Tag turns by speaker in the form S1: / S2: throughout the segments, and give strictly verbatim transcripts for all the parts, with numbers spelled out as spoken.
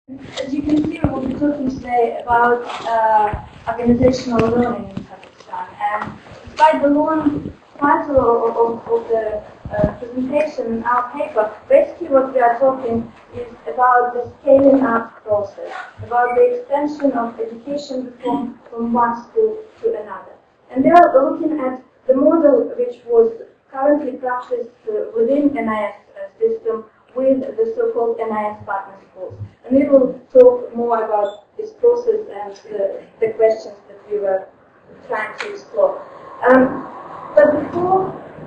S1: As you can see, we will be talking today about uh, organizational learning in Kazakhstan. And despite the long title of, of, of the uh, presentation in our paper, basically what we are talking is about the scaling up process, about the extension of education reform from one school to another. And we are looking at the model which was currently practiced uh, within N I S uh, system with the so-called N I S partner schools. And we will talk more about this process and the, the questions that we were trying to explore. Um, but before,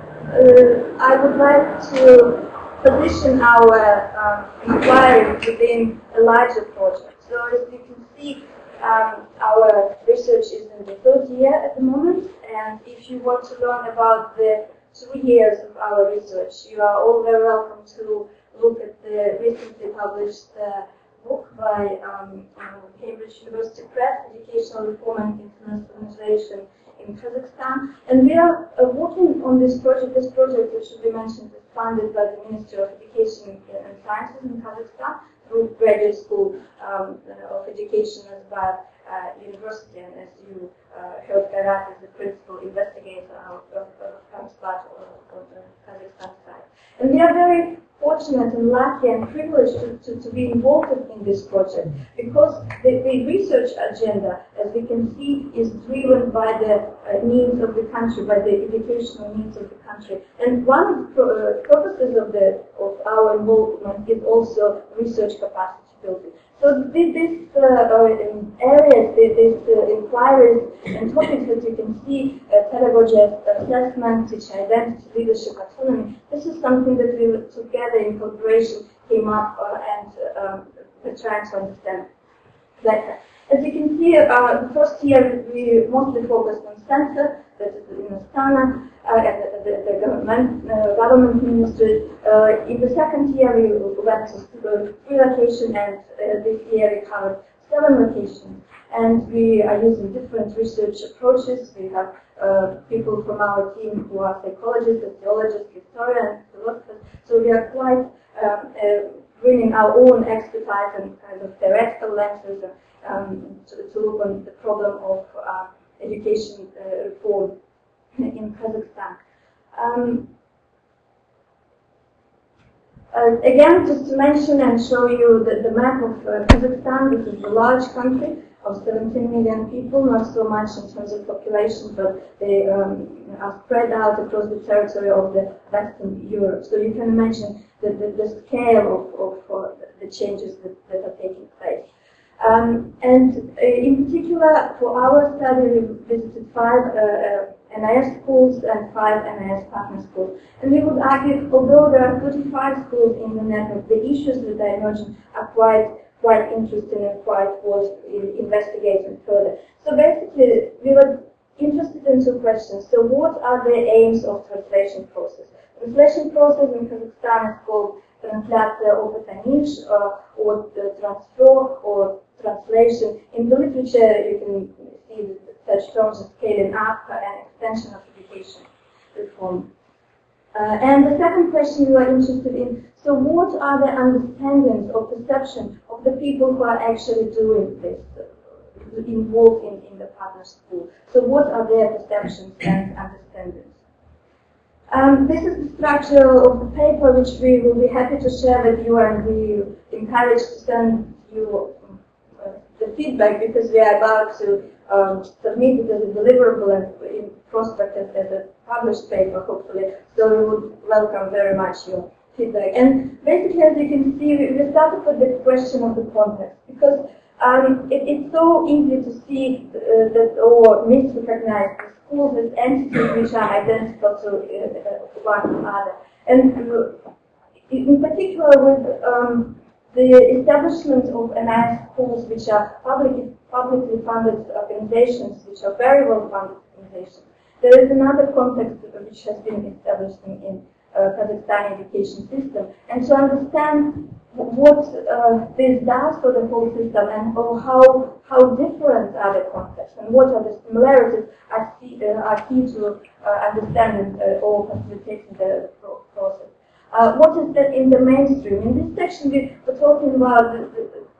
S1: uh, I would like to position our um, inquiry within a larger project. So as you can see, um, our research is in the third year at the moment, and if you want to learn about the two years of our research, you are all very welcome to look at the recently published uh, book by um, Cambridge University Press, Educational Reform and Internationalization in Kazakhstan. And we are uh, working on this project. This project, it should be mentioned, is funded by the Ministry of Education and Sciences in Kazakhstan through Graduate School um, of Education as well uh, University. And as you uh, heard, Kairat is the principal investigator of, of, of Kamspat of, of the Kazakhstan side. And we are very fortunate and lucky and privileged to, to, to be involved in this project because the, the research agenda, as we can see, is driven by the uh, needs of the country, by the educational needs of the country. And one of the pro uh, purposes of, the, of our involvement is also research capacity building. So these uh, uh, areas, these uh, inquiries and topics that you can see, uh, pedagogy, assessment, teacher identity, leadership, autonomy, this is something that we together in cooperation came up uh, and um, we're trying to understand better. As you can see, uh, the first year we mostly focused on censor, that is in Astana, uh, the, the, the government, uh, government ministry. Uh, in the second year we went to three locations, and uh, this year we covered seven locations. And we are using different research approaches. We have uh, people from our team who are psychologists, sociologists, historians, philosophers. So we are quite um, uh, bringing our own expertise and kind of theoretical lenses um, to, to look on the problem of uh, education uh, reform in Kazakhstan. Um, uh, again, just to mention and show you the, the map of uh, Kazakhstan. This is a large country of seventeen million people, not so much in terms of population, but they um, are spread out across the territory of the Western Europe. So you can imagine the, the, the scale of, of uh, the changes that, that are taking place. Um, and uh, in particular, for our study, we visited five uh, uh, N I S schools and five N I S partner schools. And we would argue, although there are thirty-five schools in the network, the issues that are emerging are quite quite interesting and quite worth investigating further. So basically, we were interested in two questions. So what are the aims of translation process? Translation process in Kazakhstan is called трансляция опыта ниш, uh, or transfer or translation. In the literature, you can see such terms as scaling up and extension of education reform. Uh, and the second question you are interested in, so what are the understandings or perception of the people who are actually doing this, uh, involved in, in the partner school? So what are their perceptions and understandings? Um, this is the structure of the paper, which we will be happy to share with you, and we encourage to send you uh, the feedback because we are about to um, submit it as a deliverable and in prospect as, as a published paper, hopefully. So we would welcome very much your feedback. And basically, as you can see, we, we started with the question of the context because um, it, it's so easy to see uh, that or misrecognize the schools as entities which are identical to uh, one another. And uh, in particular, with um, the establishment of N I S schools, which are publicly, publicly funded organizations, which are very well funded organizations, there is another context which has been established in, in uh, Kazakhstan education system. And to understand what uh, this does for the whole system and or how how different are the contexts and what are the similarities are, see, uh, are key to uh, understanding uh, or facilitating the process. Uh, what is that in the mainstream? In this section, we were talking about the, the,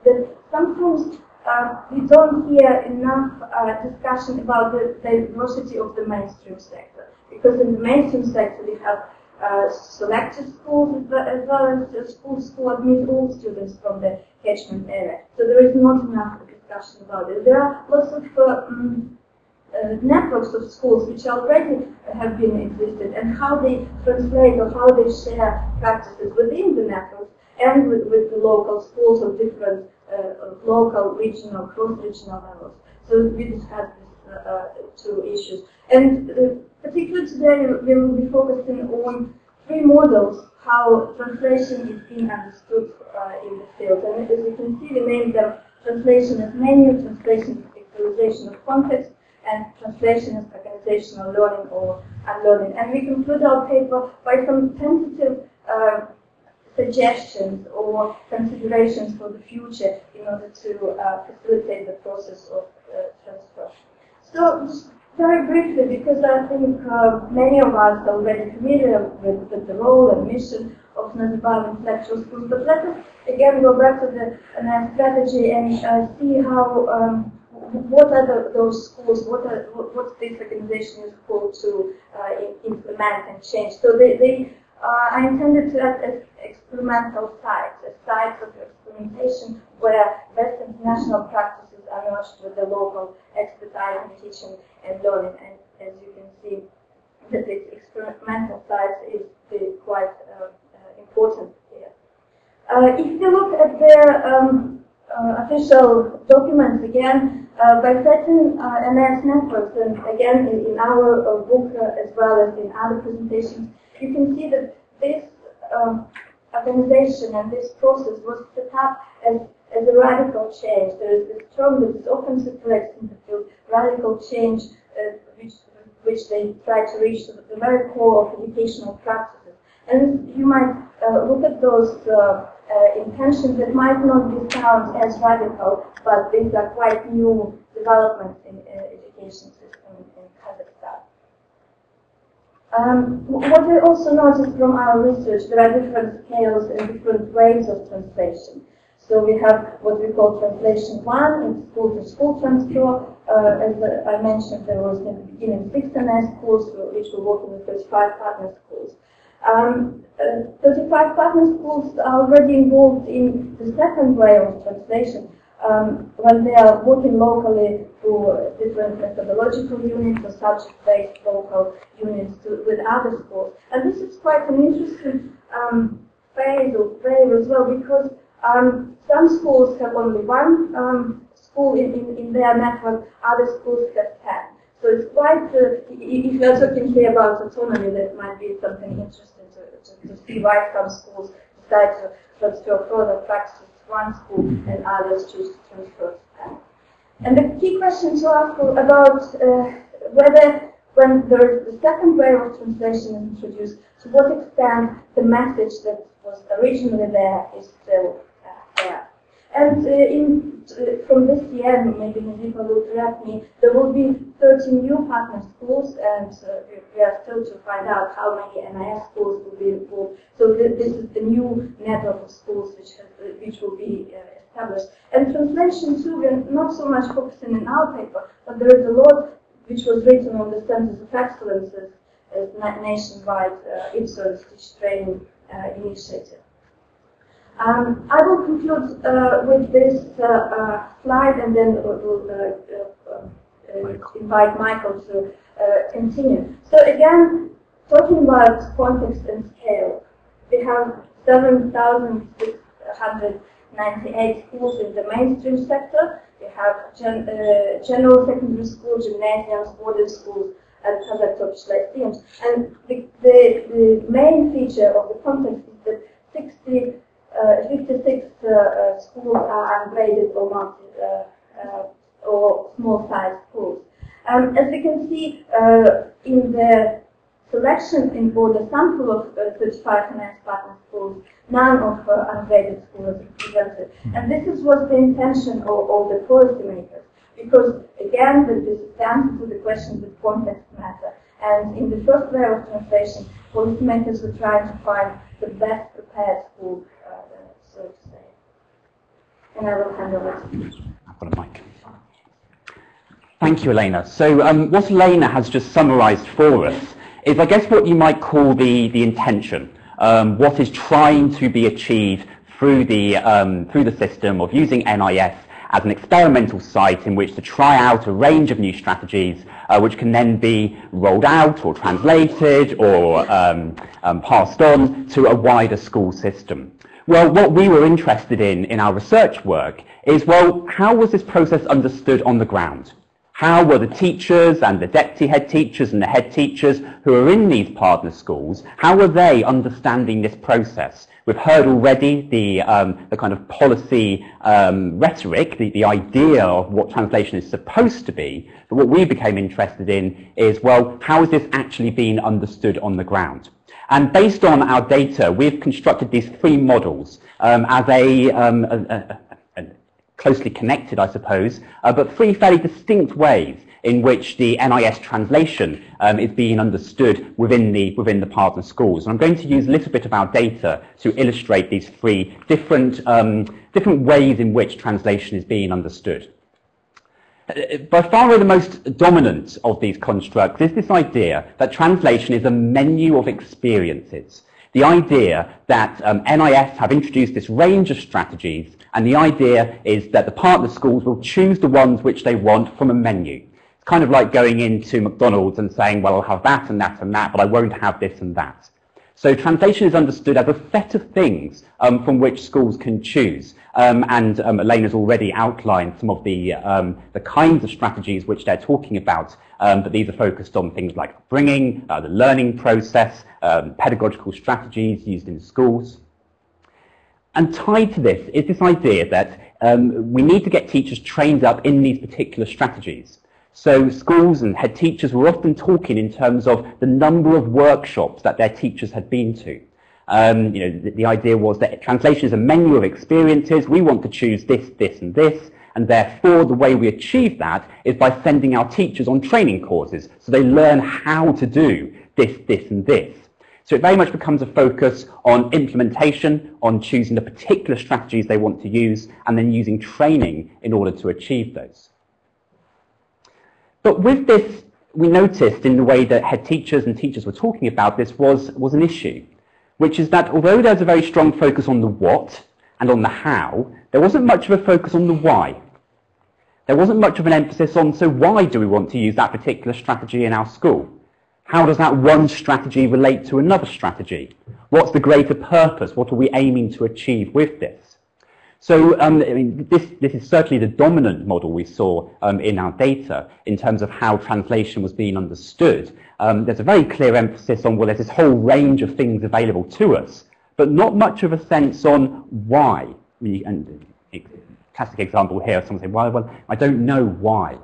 S1: that sometimes uh, we don't hear enough uh, discussion about the diversity of the mainstream sector. Because in the mainstream sector we have uh, selected schools as well as schools who admit all students from the catchment area. So there is not enough discussion about it. There are lots of uh, um, uh, networks of schools which already have been existed, and how they translate or how they share practices within the networks and with, with the local schools of different uh, local, regional, cross-regional levels. So we discussed these uh, uh, two issues. And uh, particularly today we will be focusing on three models how translation is being understood uh, in the field. And as you can see, we named them translation as menu, translation as visualization of context, and translation as organizational learning or unlearning. And we conclude our paper by some tentative uh, suggestions or considerations for the future in order to uh, facilitate the process of uh, transfer. So, just very briefly, because I think uh, many of us are already familiar with, with the role and mission of Nazarbayev Intellectual Schools, but let us again go back to the uh, strategy and uh, see how um, what are the, those schools, what are what this organization is called to uh, implement and change. So they, they uh, are intended to act as experimental sites, as sites of experimentation where best international practices are merged with the local expertise in teaching and learning. And as you can see, that this experimental site is the quite uh, uh, important here. Uh, if you look at their um, uh, official documents again, uh, by certain uh, N I S networks, and again in, in our uh, book uh, as well as in other presentations, you can see that this um, organization and this process was set up as, as a radical change. There is this term that is often circulates in the field, radical change, uh, which, which they try to reach the, the very core of educational practices. And you might uh, look at those uh, uh, intentions that might not be sound as radical, but these are quite new developments in uh, education system in Kazakhstan. Um, what we also noticed from our research, there are different scales and different ways of translation. So we have what we call translation one, it's school-to-school transfer. Uh, as uh, I mentioned, there was in the beginning six N I S schools, which were working with thirty-five partner schools. Um, uh, thirty-five partner schools are already involved in the second way of translation, um, when they are working locally through uh, different methodological units or subject-based local units to, with other schools. And this is quite an interesting um, phase or wave as well, because um, some schools have only one um, school in, in, in their network, other schools have ten. So it's quite, uh, if you're talking here about autonomy, that might be something interesting to, to, to see why some schools decide to transfer further practices to one school and others choose to transfer to ten. And the key question to ask about uh, whether, when the, the second way of translation is introduced, to what extent the message that was originally there is still uh, there. And uh, in, uh, from this year, maybe Nazifa will correct me, there will be thirteen new partner schools, and uh, we, we are still to find out how many N I S schools will be involved. So th this is the new network of schools which, has, uh, which will be uh, established. And translation too, we're not so much focusing in our paper, but there is a lot which was written on the Centers of Excellence as, as nationwide uh, IPSOS teach training uh, initiative. Um, I will conclude uh, with this uh, uh, slide, and then we'll uh, uh, uh, invite Michael to uh, continue. So again, talking about context and scale, we have seven thousand six hundred ninety-eight schools in the mainstream sector. We have gen uh, general secondary school, gymnasiums, boarding schools, and Kazakh Turkish lyceums. And the, the, the main feature of the context is that sixty Uh, fifty-six uh, uh, schools are ungraded or multi, uh, uh, or small-sized schools. Um, as we can see uh, in the selection in for the sample of uh, thirty-five N I S partner schools, none of uh, ungraded schools is represented. And this is, was the intention of, of the policymakers, because again, this is the answer to the question that context matter. And in the first layer of translation, policymakers were trying to find the best prepared school, uh, so to say. and I will hand over to you.
S2: I've got a mic. Thank you, Elena. So um, what Elena has just summarised for us is, I guess, what you might call the, the intention, um, what is trying to be achieved through the, um, through the system of using N I S as an experimental site in which to try out a range of new strategies uh, which can then be rolled out or translated or um, um, passed on to a wider school system. Well, what we were interested in in our research work is, well, how was this process understood on the ground? How were the teachers and the deputy head teachers and the head teachers who are in these partner schools, how were they understanding this process? We've heard already the, um, the kind of policy um, rhetoric, the, the idea of what translation is supposed to be, but what we became interested in is, well, how is this actually being understood on the ground? And based on our data, we've constructed these three models um, as a, um, a, a, a closely connected, I suppose, uh, but three fairly distinct ways in which the N I S translation um, is being understood within the, within the partner schools. And I'm going to use a little bit of our data to illustrate these three different, um, different ways in which translation is being understood. By far the most dominant of these constructs is this idea that translation is a menu of experiences. The idea that um, N I S have introduced this range of strategies, and the idea is that the partner schools will choose the ones which they want from a menu. It's kind of like going into McDonald's and saying, well, I'll have that and that and that, but I won't have this and that. So translation is understood as a set of things um, from which schools can choose. Um, and um, Elena's already outlined some of the, um, the kinds of strategies which they're talking about, um, but these are focused on things like upbringing, uh, the learning process, um, pedagogical strategies used in schools. And tied to this is this idea that um, we need to get teachers trained up in these particular strategies. So schools and head teachers were often talking in terms of the number of workshops that their teachers had been to. Um, you know, the, the idea was that translation is a menu of experiences. We want to choose this, this, and this, and therefore the way we achieve that is by sending our teachers on training courses, so they learn how to do this, this, and this. So it very much becomes a focus on implementation, on choosing the particular strategies they want to use, and then using training in order to achieve those. But with this, we noticed in the way that head teachers and teachers were talking about this was, was an issue, which is that although there's a very strong focus on the what and on the how, there wasn't much of a focus on the why. There wasn't much of an emphasis on, so why do we want to use that particular strategy in our school? How does that one strategy relate to another strategy? What's the greater purpose? What are we aiming to achieve with this? So um, I mean, this, this is certainly the dominant model we saw um, in our data in terms of how translation was being understood. Um, there's a very clear emphasis on, well, there's this whole range of things available to us, but not much of a sense on why. I mean, and a classic example here, someone saying, well, well, I don't know why.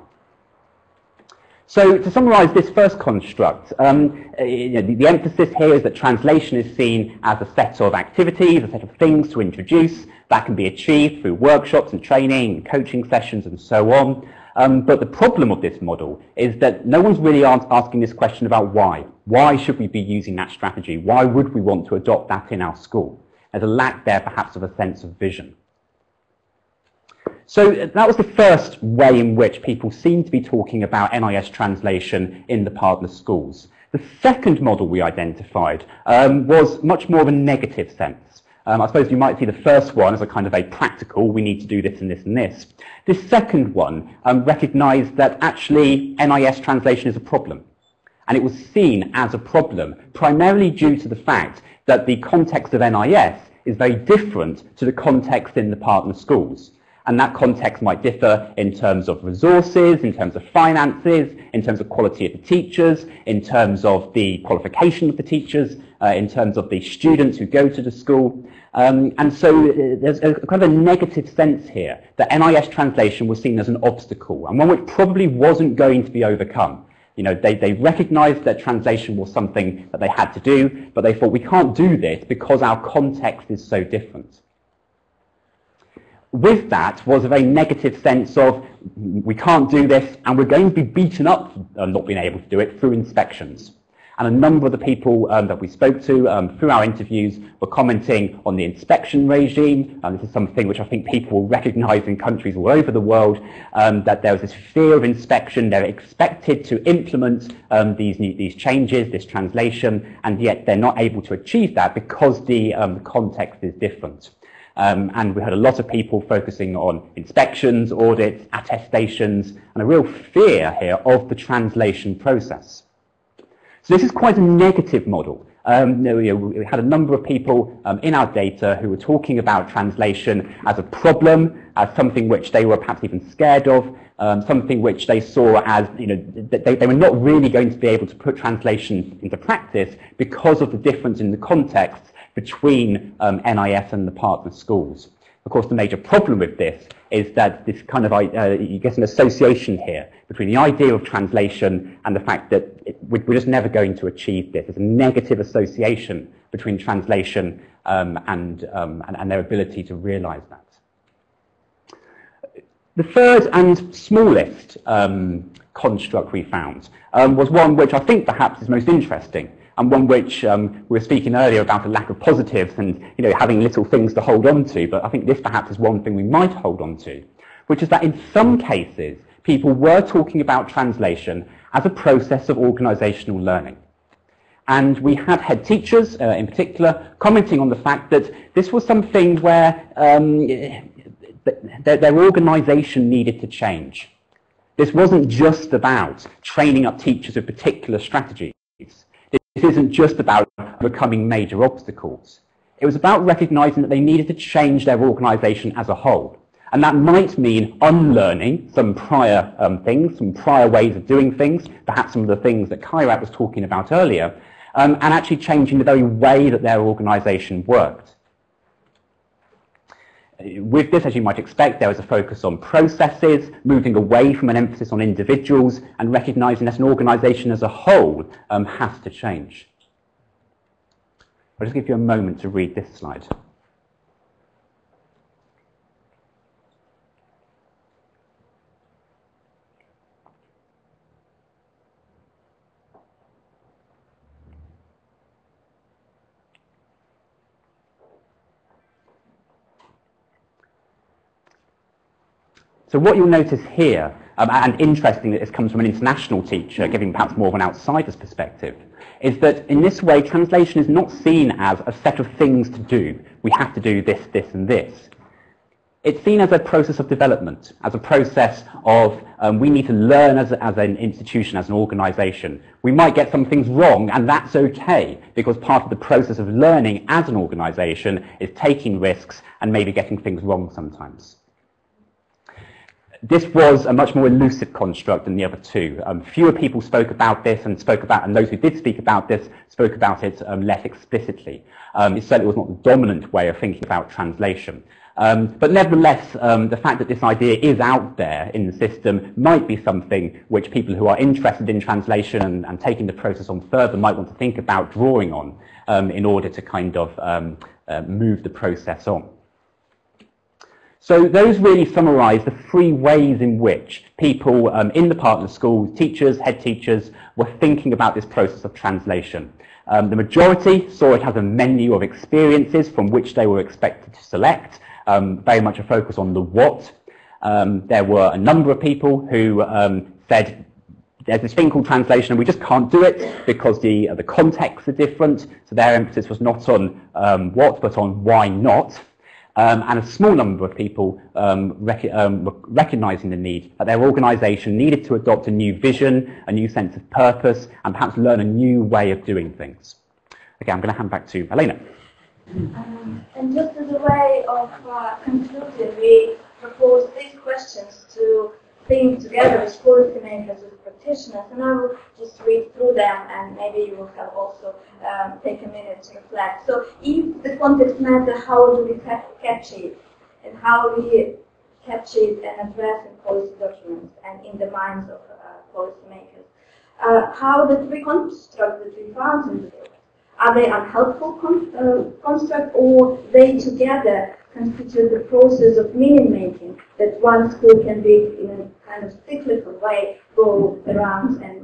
S2: So to summarise this first construct, um, you know, the, the emphasis here is that translation is seen as a set of activities, a set of things to introduce that can be achieved through workshops and training and coaching sessions and so on. Um, but the problem of this model is that no one's really asking this question about why. Why should we be using that strategy? Why would we want to adopt that in our school? There's a lack there perhaps of a sense of vision. So that was the first way in which people seem to be talking about N I S translation in the partner schools. The second model we identified um, was much more of a negative sense. Um, I suppose you might see the first one as a kind of a practical, we need to do this and this and this. This second one um, recognised that actually N I S translation is a problem. And it was seen as a problem, primarily due to the fact that the context of N I S is very different to the context in the partner schools. And that context might differ in terms of resources, in terms of finances, in terms of quality of the teachers, in terms of the qualification of the teachers, uh, in terms of the students who go to the school. Um, and so uh, there's a kind of a negative sense here that N I S translation was seen as an obstacle, and one which probably wasn't going to be overcome. You know, they, they recognized that translation was something that they had to do, but they thought we can't do this because our context is so different. With that was a very negative sense of we can't do this and we're going to be beaten up for not being able to do it through inspections. And a number of the people um, that we spoke to um, through our interviews were commenting on the inspection regime. And this is something which I think people will recognise in countries all over the world, um, that there was this fear of inspection. They're expected to implement um, these, new, these changes, this translation, and yet they're not able to achieve that because the um, context is different. Um, and we had a lot of people focusing on inspections, audits, attestations, and a real fear here of the translation process. So this is quite a negative model. Um, you know, we had a number of people um, in our data who were talking about translation as a problem, as something which they were perhaps even scared of, um, something which they saw as, you know, they, they were not really going to be able to put translation into practice because of the difference in the context between um, N I S and the partner schools. Of course, the major problem with this is that this kind of, uh, you get an association here between the idea of translation and the fact that it, we're just never going to achieve this. There's a negative association between translation um, and, um, and, and their ability to realise that. The third and smallest um, construct we found um, was one which I think perhaps is most interesting, and one which um, we were speaking earlier about a lack of positives and, you know, having little things to hold on to, but I think this perhaps is one thing we might hold on to, which is that in some cases people were talking about translation as a process of organisational learning. And we had head teachers, uh, in particular, commenting on the fact that this was something where um, their, their organisation needed to change. This wasn't just about training up teachers with particular strategies. This isn't just about overcoming major obstacles. It was about recognising that they needed to change their organisation as a whole. And that might mean unlearning some prior um, things, some prior ways of doing things, perhaps some of the things that Kairat was talking about earlier, um, and actually changing the very way that their organisation worked. With this, as you might expect, there was a focus on processes, moving away from an emphasis on individuals, and recognising that an organisation as a whole um, has to change. I'll just give you a moment to read this slide. So what you'll notice here, um, and interesting that this comes from an international teacher, giving perhaps more of an outsider's perspective, is that in this way translation is not seen as a set of things to do. We have to do this, this and this. It's seen as a process of development, as a process of um, we need to learn as, as an institution, as an organisation. We might get some things wrong, and that's okay, because part of the process of learning as an organisation is taking risks and maybe getting things wrong sometimes. This was a much more elusive construct than the other two. Um, fewer people spoke about this and spoke about, and those who did speak about this spoke about it um, less explicitly. Um, it certainly was not the dominant way of thinking about translation. Um, but nevertheless, um, the fact that this idea is out there in the system might be something which people who are interested in translation and, and taking the process on further might want to think about drawing on um, in order to kind of um, uh, move the process on. So those really summarise the three ways in which people um, in the partner schools, teachers, head teachers, were thinking about this process of translation. Um, the majority saw it as a menu of experiences from which they were expected to select, um, very much a focus on the what. Um, there were a number of people who um, said, there's this thing called translation and we just can't do it because the, uh, the contexts are different, so their emphasis was not on um, what, but on why not. Um, and a small number of people um, rec um, recognising the need that their organisation needed to adopt a new vision, a new sense of purpose, and perhaps learn a new way of doing things. Okay, I'm going to hand back to Elena.
S1: Um, and just as a way of uh, concluding, we propose these questions to think together as policymakers, as practitioners, and I will just read through them, and maybe you will have also um, take a minute to reflect. So, if the context matters, how do we catch it, and how we catch it and address in policy documents and in the minds of uh, policymakers? Uh, how the three constructs that we found in the book, are they unhelpful con uh, constructs, or they together constitute the process of meaning-making that one school can be, in a kind of cyclical way, go around and, and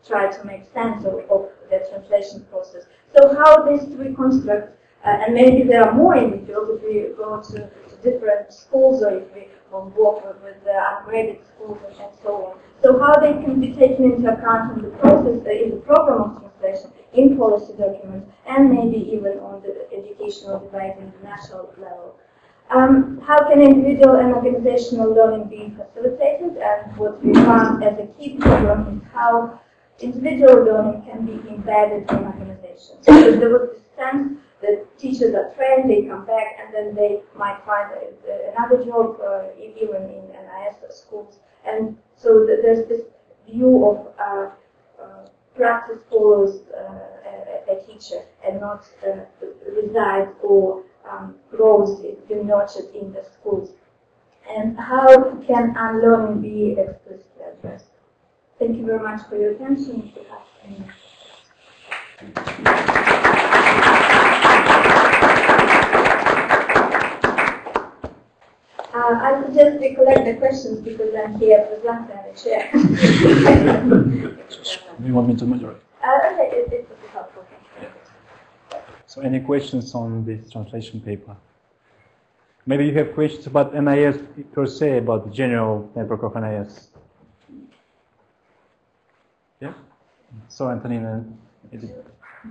S1: try to make sense of, of the translation process. So how this reconstruct, uh, and maybe there are more individuals if we go to, to different schools or if we work with, with the upgraded schools and, and so on. So how they can be taken into account in the process, uh, in the program of translation, in policy documents, and maybe even on the educational debate in the national level. Um, how can individual and organizational learning be facilitated? And what we found as a key problem is how individual learning can be embedded in organizations. So there was this sense that teachers are trained, they come back, and then they might find a, a, another job, uh, even in N I S schools. And so th there's this view of uh, uh, practice follows uh, a, a teacher and not uh, resides or um, grows, is nurtured in the schools. And how can unlearning be explicitly addressed? Thank you very much for your attention. If you have any Uh, I suggest we collect the questions because I'm here present and the chair.
S3: Do you want me to moderate?
S1: Uh, okay, it, it would be helpful.
S3: So any questions on this translation paper? Maybe you have questions about N I S per se, about the general network of N I S. Yeah? So Antonina, Edith.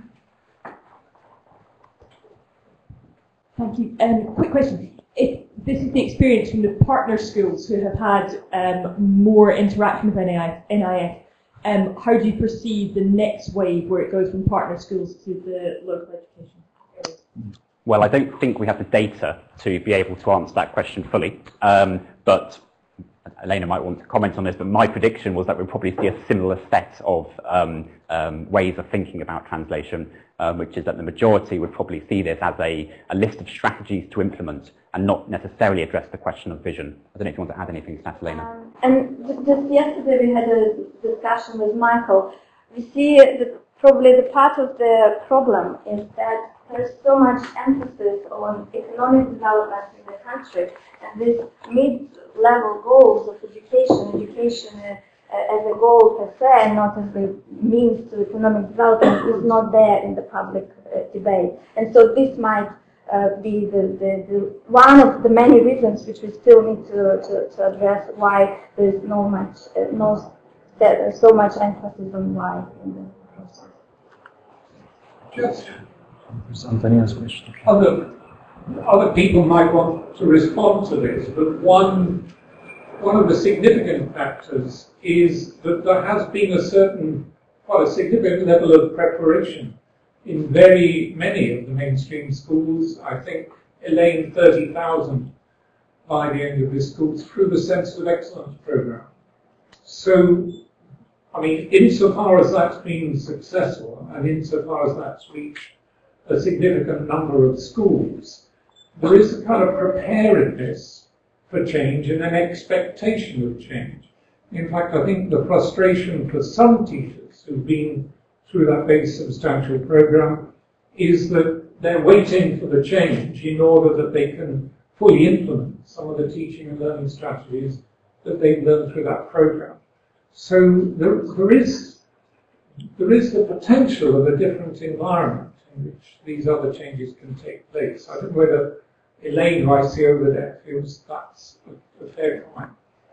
S4: Thank you. Um, quick question. If this is the experience from the partner schools who have had um, more interaction with N I S, um, how do you perceive the next wave where it goes from partner schools to the local education areas?
S2: Well, I don't think we have the data to be able to answer that question fully, um, but Elena might want to comment on this, but my prediction was that we'll probably see a similar set of um, um, ways of thinking about translation, um, which is that the majority would probably see this as a, a list of strategies to implement and not necessarily address the question of vision. I don't know if you want to add anything to that, Elena.
S1: Um, and just yesterday we had a discussion with Michael. We see that probably the part of the problem is that there's so much emphasis on economic development in the country, and these mid-level goals of education, education uh, as a goal per se, and not as a means to economic development, is not there in the public uh, debate. And so this might uh, be the, the, the one of the many reasons which we still need to, to, to address why there is no much, uh, no, there's so much emphasis on why in the process.
S5: Just
S3: Antonina's question.
S5: other other people might want to respond to this, but one one of the significant factors is that there has been a certain, quite a significant level of preparation in very many of the mainstream schools. I think, Elaine, thirty thousand by the end of this school through the Centre of Excellence programme. So, I mean, insofar as that's been successful and insofar as that's reached a significant number of schools, there is a kind of preparedness for change and an expectation of change. In fact, I think the frustration for some teachers who've been through that very substantial program is that they're waiting for the change in order that they can fully implement some of the teaching and learning strategies that they've learned through that program. So there, there is there is the potential of a different environment in which these other changes can take place. I don't know whether Elaine, who I see over there, feels that's a, a fair comment.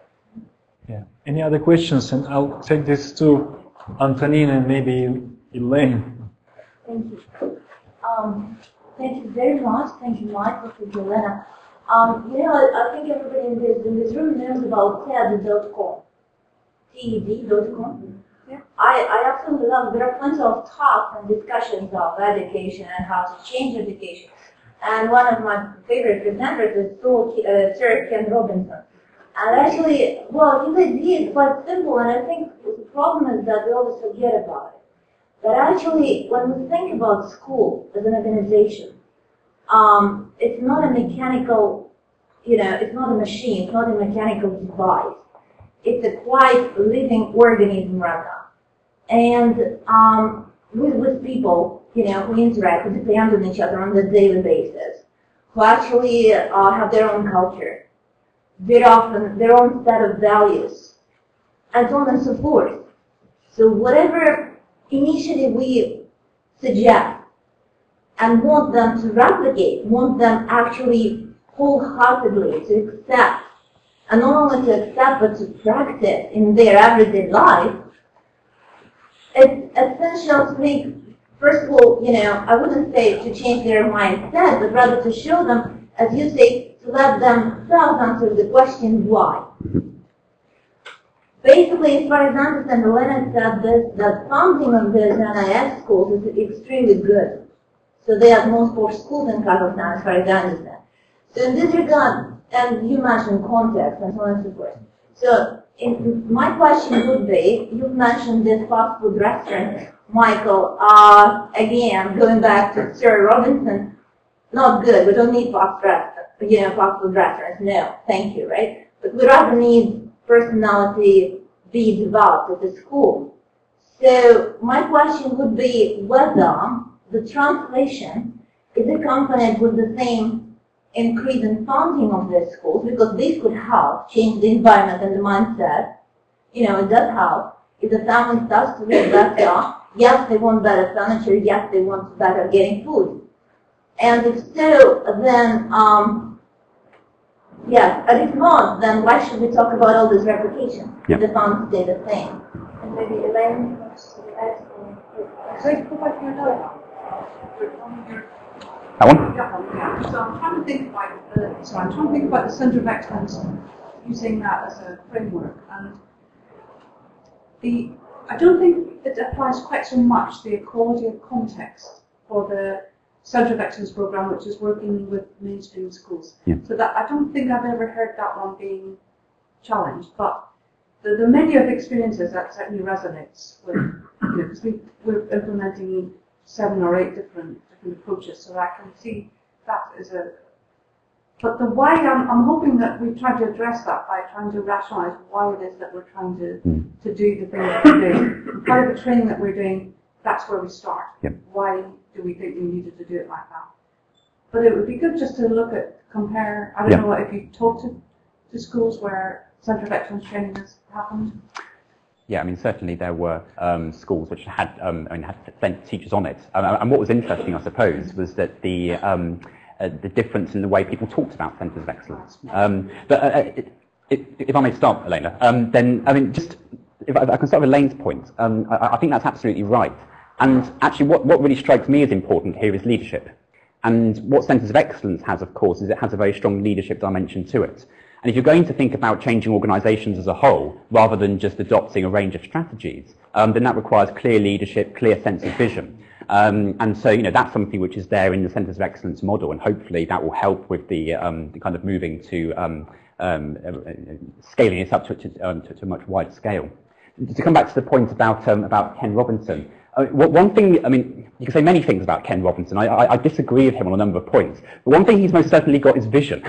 S3: Yeah. Any other questions? And I'll take this to Antonina and maybe Elaine.
S6: Thank you. Um, thank you very much. Thank you, Michael, for Elena. Um, you know, I, I think everybody in this in this room knows about T E D dot com. T E D dot com. Yeah. I, I absolutely love it. There are plenty of talks and discussions of education and how to change education. And one of my favorite presenters is uh, Sir Ken Robinson. And actually, well, his idea is quite simple, and I think the problem is that we always forget about it. But actually, when we think about school as an organization, um, it's not a mechanical, you know, it's not a machine, it's not a mechanical device. It's a quite living organism right now. And um, with, with people, you know, who interact, who depend on each other on a daily basis, who actually uh, have their own culture, very often their own set of values, and so on and so forth. So whatever initiative we suggest and want them to replicate, want them actually wholeheartedly to accept, and not only to accept but to practice in their everyday life, it's essential to make, first of all, you know, I wouldn't say to change their mindset, but rather to show them, as you say, to let themselves answer the question why. Basically, as far as I understand, Elena said this, that funding of these N I S schools is extremely good. So they have most four schools in Kazakhstan, as far as I understand. So in this regard, and you mentioned context and so on and so forth. So in, my question would be, you've mentioned this fast food restaurant, Michael. Uh, again, going back to Sir Robinson, not good. We don't need fast, rest, you know, fast food restaurants. No, thank you, right? But we rather need personality be developed at the school. So my question would be whether the translation is accompanied with the same increase in funding of the schools, because this could help change the environment and the mindset. You know, it does help. If the family starts to live better, yes, they want better furniture, yes, they want better getting food. And if so, then, um, yes, and if not, then why should we talk about all this replication if the funds stay the same?
S1: And maybe Elaine wants to add something. Sorry, go back to your dialogue.
S2: That one?
S7: Yeah, so I'm trying to think about the, so I'm trying to think about the Centre of Excellence, using that as a framework, and the I don't think it applies quite so much the equality of context for the Centre of Excellence programme, which is working with mainstream schools.
S2: Yeah.
S7: So that I don't think I've ever heard that one being challenged, but the, the menu of experiences that certainly resonates with, you know, because we, we're implementing seven or eight different different approaches, so I can see that as a. But the why, I'm, I'm hoping that we've tried to address that by trying to rationalise why it is that we're trying to
S2: Mm.
S7: to do the things that we're doing. Part of the training that we're doing, that's where we start.
S2: Yep.
S7: Why do we think we needed to do it like that? But it would be good just to look at, compare, I don't
S2: Yeah.
S7: know what, if you talk to, to schools where Centre of Excellence training has happened.
S2: Yeah, I mean, certainly there were um, schools which had, um, I mean, had sent teachers on it. Um, and what was interesting, I suppose, was that the um, uh, the difference in the way people talked about centres of excellence. Um, but uh, it, it, if I may start, Elena, um, then, I mean, just, if I, I can start with Elaine's point, um, I, I think that's absolutely right. And actually, what, what really strikes me as important here is leadership. And what Centres of Excellence has, of course, is it has a very strong leadership dimension to it. And if you're going to think about changing organisations as a whole, rather than just adopting a range of strategies, um, then that requires clear leadership, clear sense of vision. Um, and so, you know, that's something which is there in the Centres of Excellence model, and hopefully that will help with the, um, the kind of moving to um, um, uh, scaling this up to, to, um, to, to a much wider scale. To come back to the point about um, about Ken Robinson, uh, one thing, I mean, you can say many things about Ken Robinson. I, I, I disagree with him on a number of points. But one thing he's most certainly got is vision.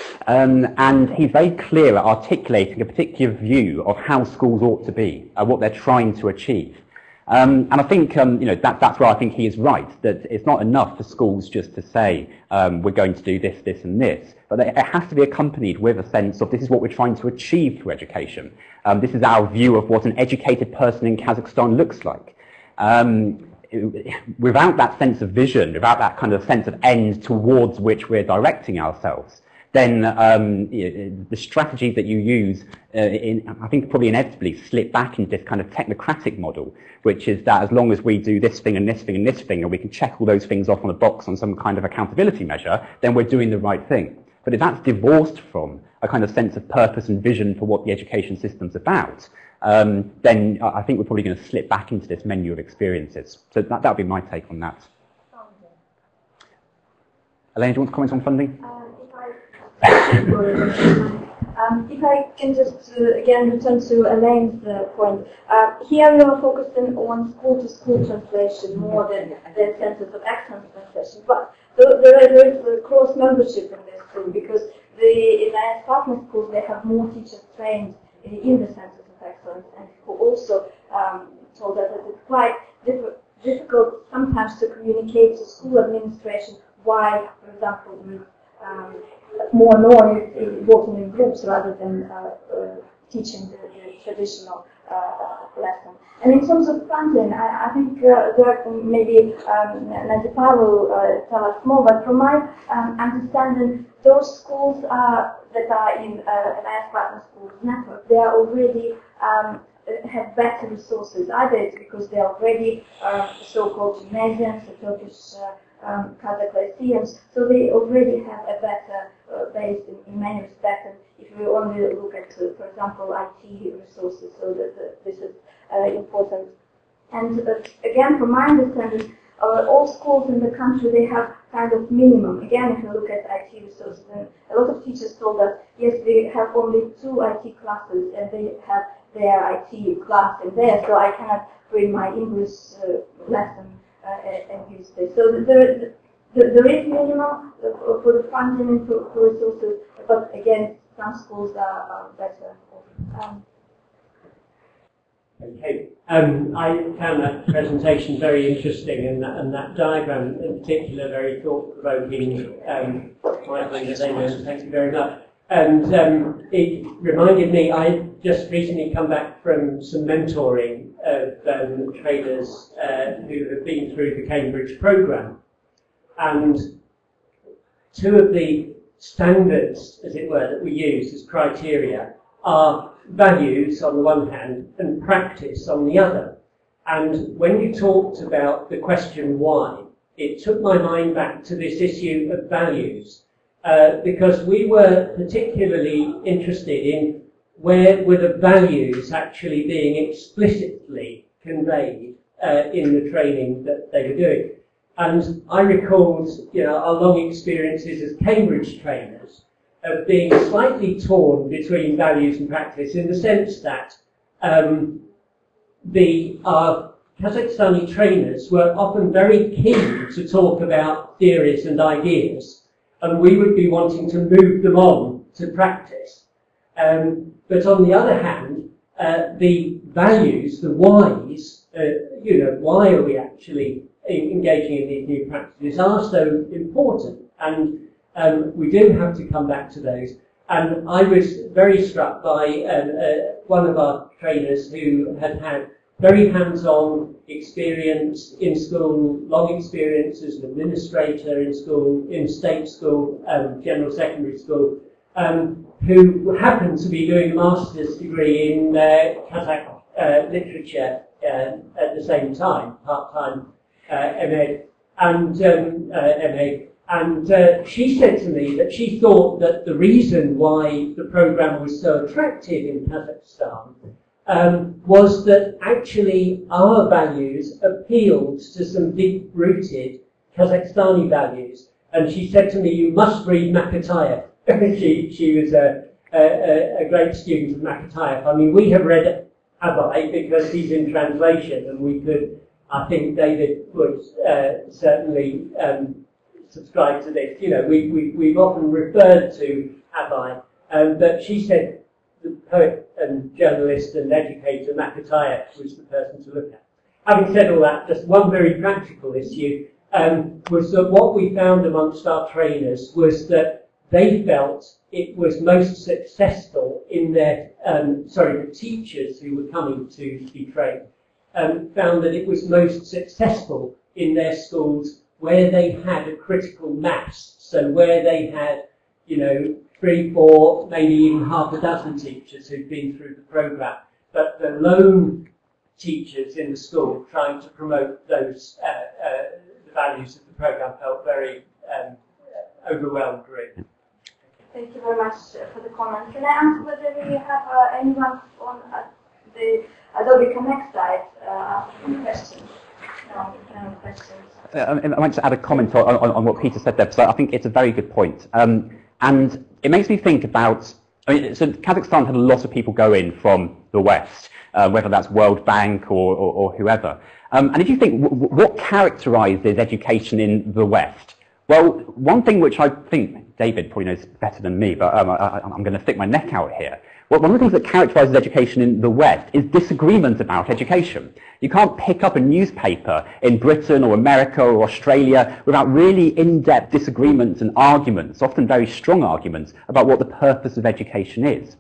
S2: Um, and he's very clear at articulating a particular view of how schools ought to be, uh, what they're trying to achieve. Um, and I think, um, you know, that, that's where I think he is right, that it's not enough for schools just to say, um, we're going to do this, this and this, but it has to be accompanied with a sense of this is what we're trying to achieve through education. Um, this is our view of what an educated person in Kazakhstan looks like. Um, without that sense of vision, without that kind of sense of end towards which we're directing ourselves, then um, the strategies that you use, uh, in, I think, probably inevitably slip back into this kind of technocratic model, which is that as long as we do this thing and this thing and this thing, and we can check all those things off on a box on some kind of accountability measure, then we're doing the right thing. But if that's divorced from a kind of sense of purpose and vision for what the education system's about, um, then I think we're probably going to slip back into this menu of experiences. So that that would be my take on that. Elaine, do you want to comment on funding?
S1: Um, Um, if I can just uh, again return to Elaine's uh, point, uh, here we are focusing on school-to-school translation more than the Centres of Excellence translation. But there, there is a cross-membership in this too, because the in the partner schools they have more teachers trained in, in the Centres of Excellence, and who also um, told us that it's quite diff difficult sometimes to communicate to school administration why, for example, with um, more noise in working in groups rather than uh, uh, teaching the, the traditional uh, lesson. And in terms of funding, I, I think uh, there maybe um, Nancy will uh, tell us more, but from my um, understanding, those schools uh, that are in uh, N I S Partner Schools network, they are already um, have better resources. Either it's because they are already uh, so-called gymnasiums, the Turkish uh, um, Kazakh lyceums, so they already have a better uh, base in, in many respects. And if we only look at, uh, for example, I T resources, so that uh, this is uh, important. And uh, again, from my understanding, uh, all schools in the country, they have kind of minimum. Again, if you look at I T resources, and a lot of teachers told us, yes, they have only two I T classes, and they have their I T class in there, so I cannot bring my English uh, lesson uh, and use this. So there, there, there is minimum for the funding and for, for resources, but again, some schools are, are better off. Um,
S8: Okay. Um, I found that presentation very interesting, and that, and that diagram in particular very thought-provoking. Um, Michael and Elena, thank you very much. And um, it reminded me, I just recently come back from some mentoring of um, trainers uh, who have been through the Cambridge programme. And two of the standards, as it were, that we use as criteria are values on the one hand and practice on the other. And when you talked about the question why, it took my mind back to this issue of values, uh, because we were particularly interested in where were the values actually being explicitly conveyed uh, in the training that they were doing. And I recalled, you know, our long experiences as Cambridge trainers of being slightly torn between values and practice, in the sense that um, the our Kazakhstani trainers were often very keen to talk about theories and ideas, and we would be wanting to move them on to practice. Um, but on the other hand, uh, the values, the whys, uh, you know, why are we actually engaging in these new practices, are so important. And Um, we do have to come back to those. And I was very struck by um, uh, one of our trainers who had had very hands-on experience in school, long experience as an administrator in school, in state school, um, general secondary school, um, who happened to be doing a master's degree in uh, Kazakh uh, literature uh, at the same time, part-time uh, M A, and um, uh, M A. And uh, she said to me that she thought that the reason why the programme was so attractive in Kazakhstan um, was that actually our values appealed to some deep-rooted Kazakhstani values. And she said to me, you must read Makatayev. she, she was a, a, a great student of Makatayev. I mean, we have read Abay because he's in translation, and we could, I think David would uh, certainly um, subscribe to this. You know, we, we, we've often referred to Abay, um, but she said the poet and journalist and educator Makatayev was the person to look at. Having said all that, just one very practical issue um, was that what we found amongst our trainers was that they felt it was most successful in their, um, sorry, the teachers who were coming to be trained um, found that it was most successful in their schools where they had a critical mass, so where they had, you know, three, four, maybe even half a dozen teachers who'd been through the programme, but the lone teachers in the school trying to promote those uh, uh, the values of the programme felt very um, overwhelmed, really.
S1: Thank you very much for the comment. Can I ask whether we have uh, anyone on uh, the Adobe Connect side uh, asking questions? No, no questions.
S2: Uh, I might just add a comment on, on, on what Peter said there, because I think it's a very good point. Um, and it makes me think about, I mean, so Kazakhstan had a lot of people go in from the West, uh, whether that's World Bank or, or, or whoever. Um, and if you think, w what characterizes education in the West? Well, one thing which I think David probably knows better than me, but um, I, I'm going to stick my neck out here. Well, one of the things that characterizes education in the West is disagreement about education. You can't pick up a newspaper in Britain or America or Australia without really in-depth disagreements and arguments, often very strong arguments, about what the purpose of education is.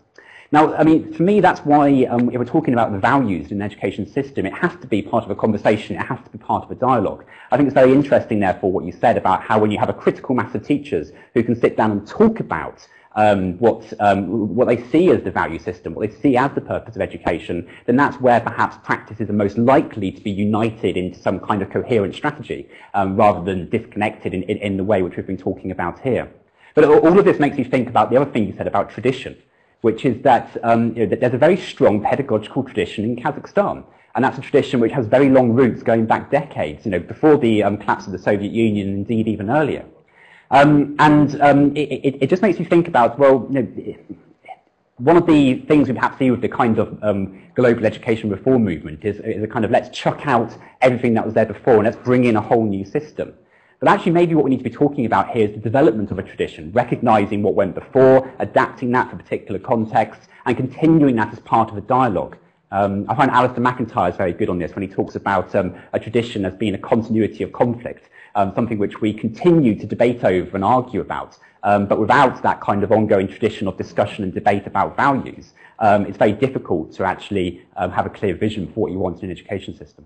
S2: Now, I mean, for me, that's why um, if we're talking about the values in the education system, it has to be part of a conversation, it has to be part of a dialogue. I think it's very interesting, therefore, what you said about how when you have a critical mass of teachers who can sit down and talk about um, what, um, what they see as the value system, what they see as the purpose of education, then that's where perhaps practices are most likely to be united into some kind of coherent strategy, um, rather than disconnected in, in, in the way which we've been talking about here. But all of this makes me think about the other thing you said about tradition, which is that, um, you know, that there's a very strong pedagogical tradition in Kazakhstan. And that's a tradition which has very long roots going back decades, you know, before the um, collapse of the Soviet Union, indeed even earlier. Um, and um, it, it, it just makes you think about, well, you know, one of the things we perhaps see with the kind of um, global education reform movement is, is a kind of let's chuck out everything that was there before and let's bring in a whole new system. But actually maybe what we need to be talking about here is the development of a tradition, recognizing what went before, adapting that for particular contexts, and continuing that as part of a dialogue. Um, I find Alistair McIntyre is very good on this when he talks about um, a tradition as being a continuity of conflict, um, something which we continue to debate over and argue about. Um, but without that kind of ongoing tradition of discussion and debate about values, um, it's very difficult to actually um, have a clear vision for what you want in an education system.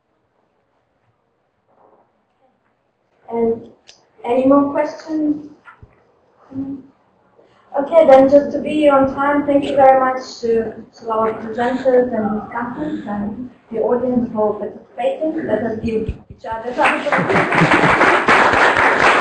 S1: And any more questions? Okay, then just to be on time, thank you very much to, to our presenters and discussants and the audience for participating. Let us give each other a round of applause.